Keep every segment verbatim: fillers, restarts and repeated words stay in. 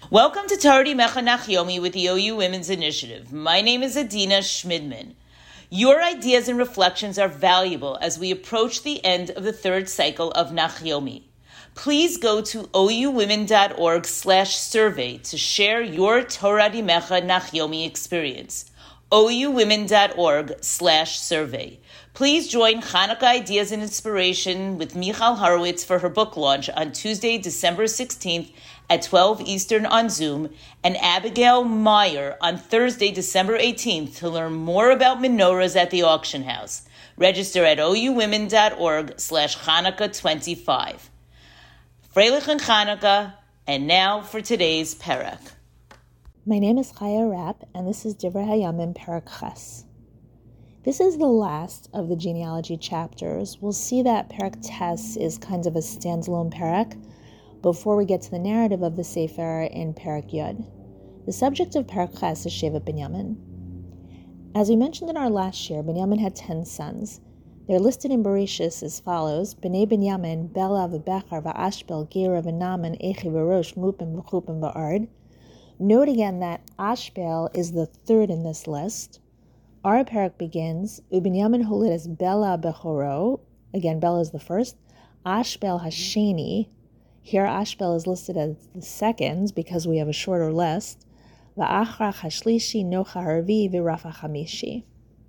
Welcome to Torah Mecha Nachyomi with the O U Women's Initiative. My name is Adina Schmidman. Your ideas and reflections are valuable as we approach the end of the third cycle of Nachyomi. Please go to ouwomen.org slash survey to share your Torah Mecha Nachyomi experience. ouwomen.org slash survey. Please join Hanukkah Ideas and Inspiration with Michal Horowitz for her book launch on Tuesday, December sixteenth at twelve Eastern on Zoom, and Abigail Meyer on Thursday, December eighteenth to learn more about menorahs at the auction house. Register at ouwomen.org slash Hanukkah twenty-five. Freilich and Hanukkah, and now for today's Perek. My name is Chaya Rapp, and this is Divrei Hayamim Perek Ches. This is the last of the genealogy chapters. We'll see that Perek Tes is kind of a standalone Perek before we get to the narrative of the Sefer in Perek Yud. The subject of Perek Ches is Shevet Binyamin. As we mentioned in our last year, Binyamin had ten sons. They're listed in Bereshis as follows: Bnei Binyamin, Bela v'Bechar v'Ashbel, Gera v'Naaman, Echi v'Rosh, Mupim v'Chupim v'Ard. Note again that Ashbel is the third in this list. Our Perek begins, Ubinyamin holid as Bela Bechoro. Again, Bela is the first. Ashbel Hasheni. Here Ashbel is listed as the second because we have a shorter list. Va'achrach hashlishi nocha harvi v'rafa chamishi.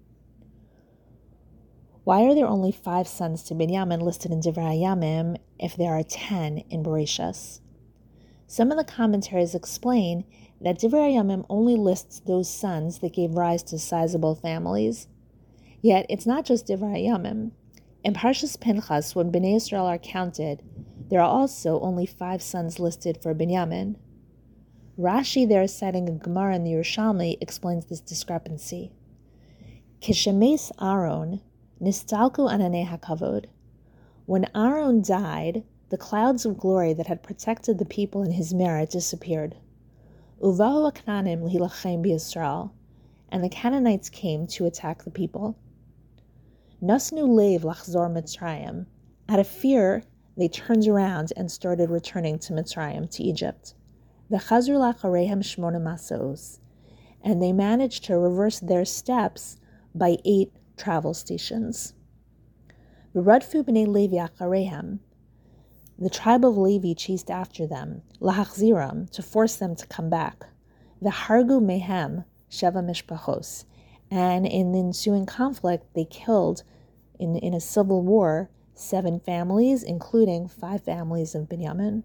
Why are there only five sons to Binyamin listed in Divrei Hayamim if there are ten in Bereshis? Some of the commentaries explain that Divrei Hayamim only lists those sons that gave rise to sizable families. Yet it's not just Divrei Hayamim. In Parshas Pinchas, when Bnei Yisrael are counted, there are also only five sons listed for Binyamin. Rashi, there citing a Gemara in the Yerushalmi, explains this discrepancy. Kishemes Aaron, nistalku ananei hakavod. When Aaron died, the clouds of glory that had protected the people in his merit disappeared. Uvahu Aknanim lihilachem b'Yisrael, and the Canaanites came to attack the people. Nasnu leiv lachzor Mitzrayim. Out of fear, they turned around and started returning to Mitzrayim, to Egypt. V'chazru lachareihem shmona masos, and they managed to reverse their steps by eight travel stations. V'radfu b'nei Levi achareihem, the tribe of Levi chased after them, lahachziram, to force them to come back. V'hargu mehem sheva mishpachos, and in the ensuing conflict, they killed, in, in a civil war, seven families, including five families of Binyamin.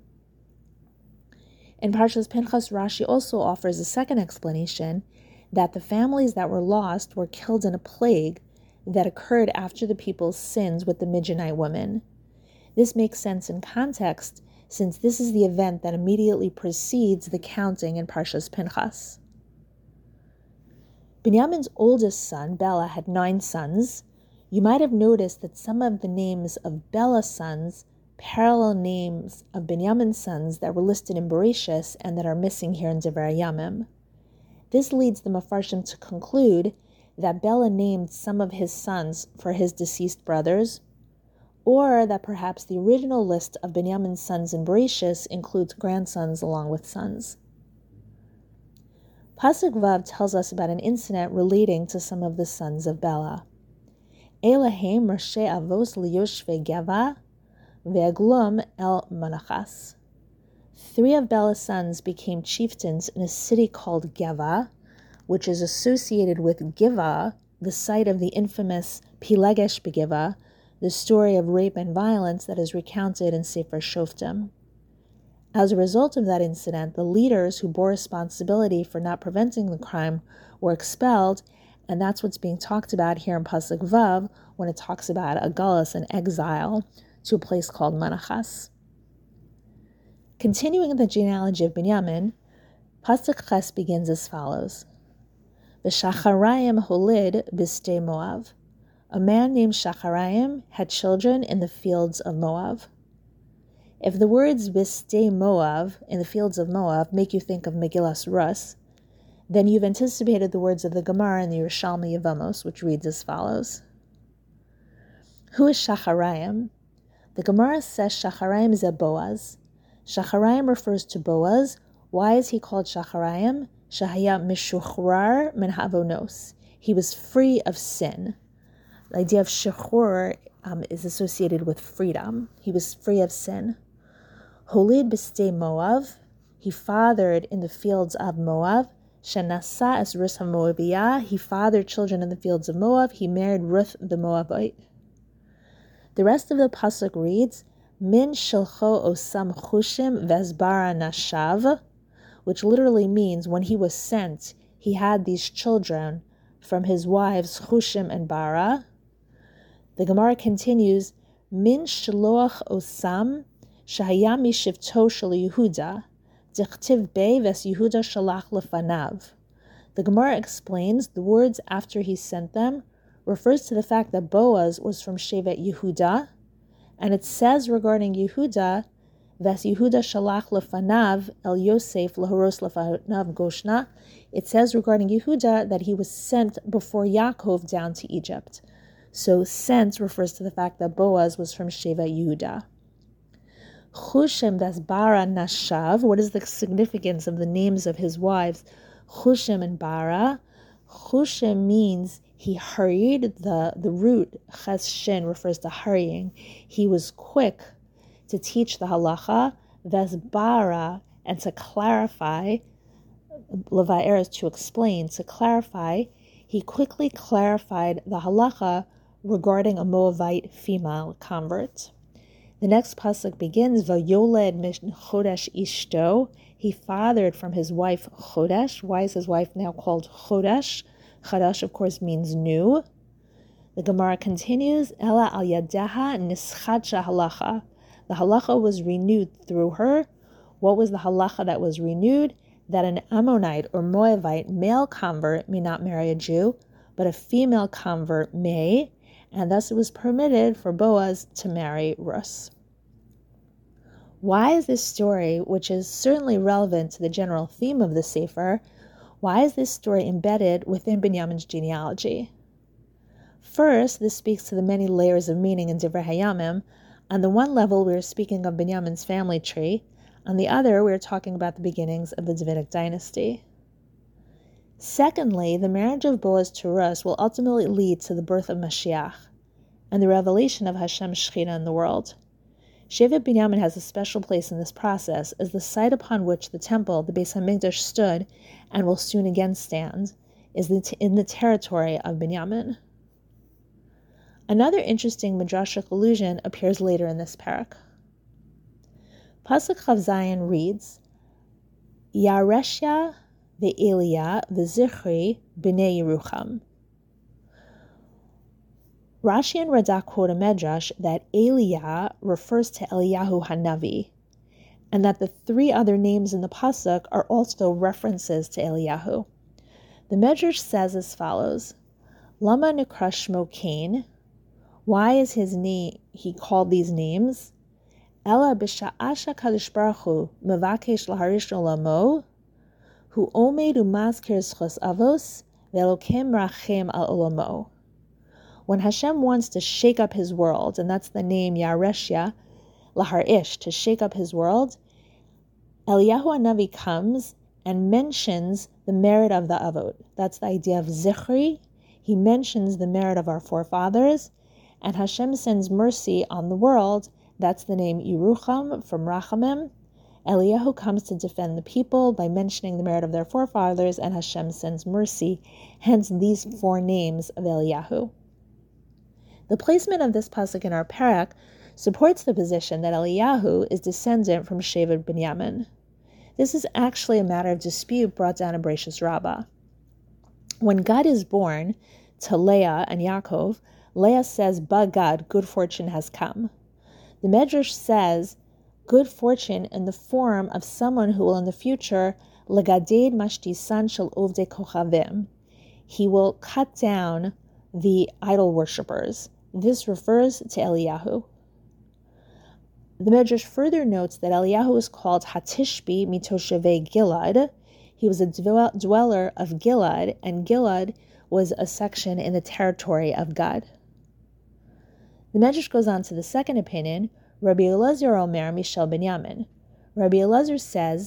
In Parshas Pinchas, Rashi also offers a second explanation, that the families that were lost were killed in a plague that occurred after the people's sins with the Midianite women. This makes sense in context, since this is the event that immediately precedes the counting in Parshas Pinchas. Binyamin's oldest son, Bela, had nine sons. You might have noticed that some of the names of Bela's sons parallel names of Binyamin's sons that were listed in Bereshis and that are missing here in Divrei Hayamim. This leads the Mefarshim to conclude that Bela named some of his sons for his deceased brothers, or that perhaps the original list of Binyamin's sons in Bereshis includes grandsons along with sons. Pasuk Vav tells us about an incident relating to some of the sons of Bela. Elohim Rashe Avos Liyoshve Geva Ve'aglum El Manachas. Three of Bela's sons became chieftains in a city called Geva, which is associated with Giva, the site of the infamous Pilegesh Begiva, the story of rape and violence that is recounted in Sefer Shoftim. As a result of that incident, the leaders who bore responsibility for not preventing the crime were expelled, and that's what's being talked about here in Pasuk Vav when it talks about a galus, an exile, to a place called Manachas. Continuing the genealogy of Binyamin, Pasuk Ches begins as follows. V'Shacharayim holid b'stei Moav. A man named Shacharayim had children in the fields of Moab. If the words b'stei Moav, in the fields of Moab, make you think of Megillas Rus, then you've anticipated the words of the Gemara in the Yerushalmi Yevamos, which reads as follows. Who is Shacharayim? The Gemara says Shacharayim is a Boaz. Shacharayim refers to Boaz, Why is he called Shacharayim? Shahaya mishuchrar min ha'avonos. He was free of sin. The idea of shechur um, is associated with freedom. He was free of sin. Holid b'stei Moav. He fathered in the fields of Moab. Shenasa es Rus HaMoabiyah. He fathered children in the fields of Moab. He married Ruth the Moabite. The rest of the pasuk reads, Min shilcho osam chushim vesbara nashav, which literally means when he was sent, he had these children from his wives Chushim and Bara. The Gemara continues, Min shloach osam shahaya mishivto shel Yehuda. The Gemara explains the words after he sent them refers to the fact that Boaz was from Shevet Yehuda, and it says regarding Yehuda, Ves Yehuda shalach lefanav el Yosef laharos lefanav Goshna. It says regarding Yehuda that he was sent before Yaakov down to Egypt. So sent refers to the fact that Boaz was from Shevet Yehuda. Chushim Vesbara Nashav. What is the significance of the names of his wives, Chushim and Bara? Chushim means he hurried. The, the root, Ches Shin, refers to hurrying. He was quick to teach the halacha. Vesbara, and to clarify, Levaer is to explain, to clarify. He quickly clarified the halacha regarding a Moabite female convert. The next pasuk begins, Vayoled min Chodesh Ishto. He fathered from his wife Chodesh. Why is his wife now called Chodesh? Chodesh, of course, means new. The Gemara continues, Ela al yadeha nischadsha halacha. The halacha was renewed through her. What was the halacha that was renewed? That an Ammonite or Moabite male convert may not marry a Jew, but a female convert may, and thus it was permitted for Boaz to marry Rus. Why is this story, which is certainly relevant to the general theme of the Sefer, why is this story embedded within Binyamin's genealogy? First, this speaks to the many layers of meaning in Divrei Hayamim. On the one level, we are speaking of Binyamin's family tree. On the other, we are talking about the beginnings of the Davidic dynasty. Secondly, the marriage of Boaz to Rus will ultimately lead to the birth of Mashiach and the revelation of Hashem's Shechina in the world. Shevet Binyamin has a special place in this process as the site upon which the temple, the Beis HaMikdash, stood and will soon again stand, is in the territory of Binyamin. Another interesting midrashic allusion appears later in this parak. Pasuk Chav Zayin reads, Yareshya ve'Elia ve'Zichri b'nei Yerucham. Rashi and Radak quote a medrash that Elia refers to Eliyahu Hanavi, and that the three other names in the pasuk are also references to Eliyahu. The medrash says as follows: Lama nikra shmo Cain. Why is his name? He called these names. Ela b'sha'asha kadosh baruch hu mevakesh laharish olamo, hu omed umazkir zchos avos ve'elokim rachem al olamo. When Hashem wants to shake up his world, and that's the name Yareshya, Laharish, to shake up his world, Eliyahu Hanavi comes and mentions the merit of the Avot. That's the idea of Zichri. He mentions the merit of our forefathers, and Hashem sends mercy on the world. That's the name Yerucham from Rachamim. Eliyahu comes to defend the people by mentioning the merit of their forefathers, and Hashem sends mercy. Hence these four names of Eliyahu. The placement of this pasuk in our parak supports the position that Eliyahu is descendant from Shevet Binyamin. This is actually a matter of dispute brought down in Bereshis Rabbah. When God is born to Leah and Yaakov, Leah says, "Ba God, good fortune has come." The Medrash says, good fortune in the form of someone who will in the future legaded mashtisan shel ovdei kochavim. He will cut down the idol worshippers. This refers to Eliyahu. The Medrash further notes that Eliyahu is called Hatishbi mitoshevei Gilad. He was a dweller of Gilad, and Gilad was a section in the territory of Gad. The Medrash goes on to the second opinion, Rabbi Elazar Omer Mishel Binyamin. Rabbi Elazar says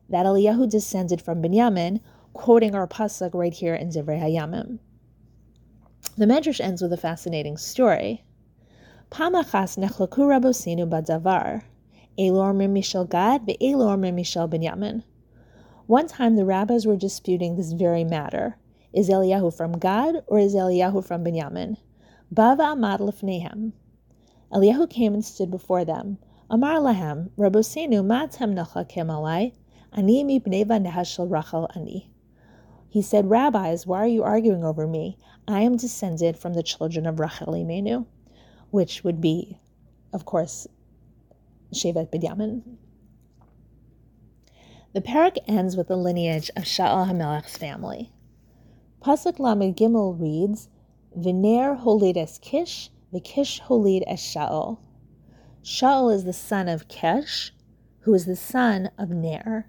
that Eliyahu descended from Binyamin, quoting our pasuk right here in Divrei Hayamim. The Medrash ends with a fascinating story. Pamachas nechlaku rabosinu badavar, elu omrim mishal Gad ve'elu omrim mishal Binyamin. One time the rabbis were disputing this very matter. Is Eliyahu from Gad or is Eliyahu from Binyamin? Bava amad lefnehem. Eliyahu came and stood before them. Amar lahem, rabosinu matem nechlakem alai, ani mibnei vaneh shel Rachel ani. He said, Rabbis, why are you arguing over me? I am descended from the children of Rachel Imenu, which would be, of course, Shevet Binyamin. The parak ends with the lineage of Shaul HaMelech's family. Pasuk Lamed Gimel reads, V'ner holid es Kish, v'Kish holid es Shaul. Shaul is the son of Kish, who is the son of Ner.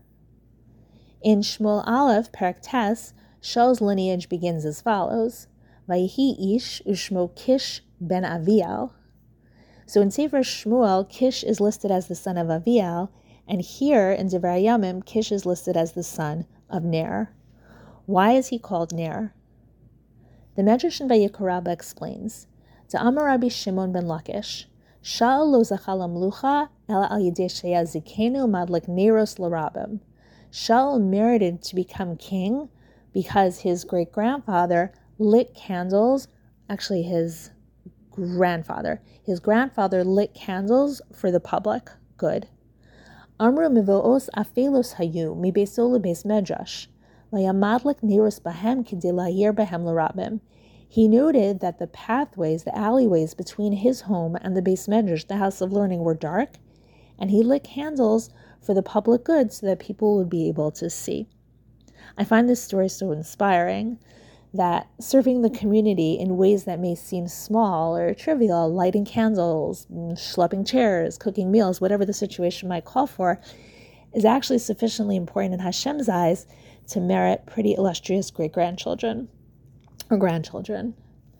In Shmuel Aleph, parak Tes, Shaul's lineage begins as follows, Vayihi ish ushmo Kish ben Aviel. So in Sefer Shmuel, Kish is listed as the son of Aviel, and here in Divrei Hayamim, Kish is listed as the son of Ner. Why is he called Ner? The Medrash in Vayikra Rabbah explains, Ta'amar Rabbi Shimon ben Lakish, Shaul lo zachal hamlucha ela al yidei sheyazikenu madlik neros l'rabim. Shaul merited to become king because his great-grandfather lit candles, actually his grandfather, his grandfather lit candles for the public good. Amru mivoos afelos hayu mi beso lebeis medrash, vayamadlik neros bahem k'dei lahir bahem l'rabim. He noted that the pathways, the alleyways between his home and the Beis Medrash, the house of learning, were dark, and he lit candles for the public good so that people would be able to see. I find this story so inspiring that serving the community in ways that may seem small or trivial, lighting candles, schlepping chairs, cooking meals, whatever the situation might call for, is actually sufficiently important in Hashem's eyes to merit pretty illustrious great-grandchildren or grandchildren.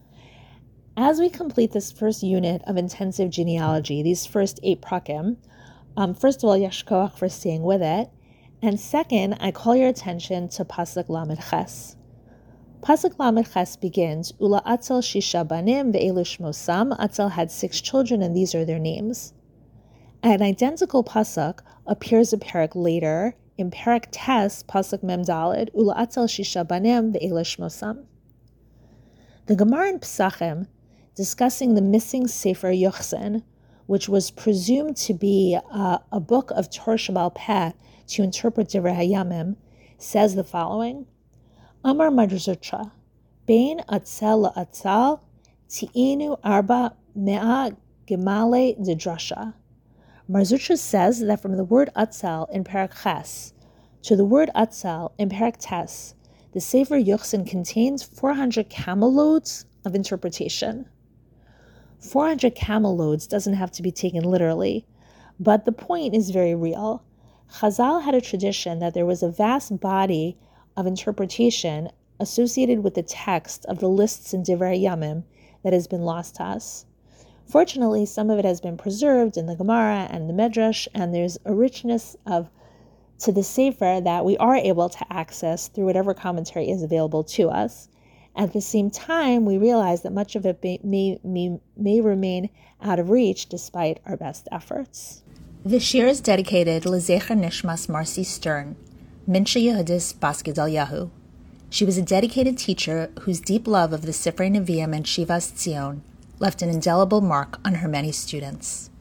As we complete this first unit of intensive genealogy, these first eight prakim, um, first of all, yesh koach for staying with it, and second, I call your attention to Pasuk Lamed Ches. Pasuk Lamed Ches begins, Ula Atzel Shisha Banim ve'elu Shmosam. Atzel had six children, and these are their names. An identical pasuk appears a parak later in parak Tes, Pasuk Mem Daled, Ula Atzel Shisha Banim ve'elu Shmosam. The Gemara in Pesachim, discussing the missing Sefer Yochsen, which was presumed to be uh, a book of Torah Sheba'al Peh to interpret Divrei Hayamim, says the following: Amar Marzutra, Bein Atzel la'Atzal, Ti'inu Arba Me'a Gemale Didrasha. Marzutra says that from the word Atzel in Parak Ches to the word Atzel in Parak Tes, the Sefer Yochsen contains four hundred camel loads of interpretation. four hundred camel loads doesn't have to be taken literally, but the point is very real. Chazal had a tradition that there was a vast body of interpretation associated with the text of the lists in Divrei Hayamim that has been lost to us. Fortunately, some of it has been preserved in the Gemara and the Medrash, and there's a richness of to the Sefer that we are able to access through whatever commentary is available to us. At the same time, we realize that much of it may, may, may, may remain out of reach despite our best efforts. This year is dedicated L'Zecher Nishmas Marcy Stern, Minsha Yehudis Bas Gedaliahu. She was a dedicated teacher whose deep love of the Sifrei Nevi'im and Shivas Tzion left an indelible mark on her many students.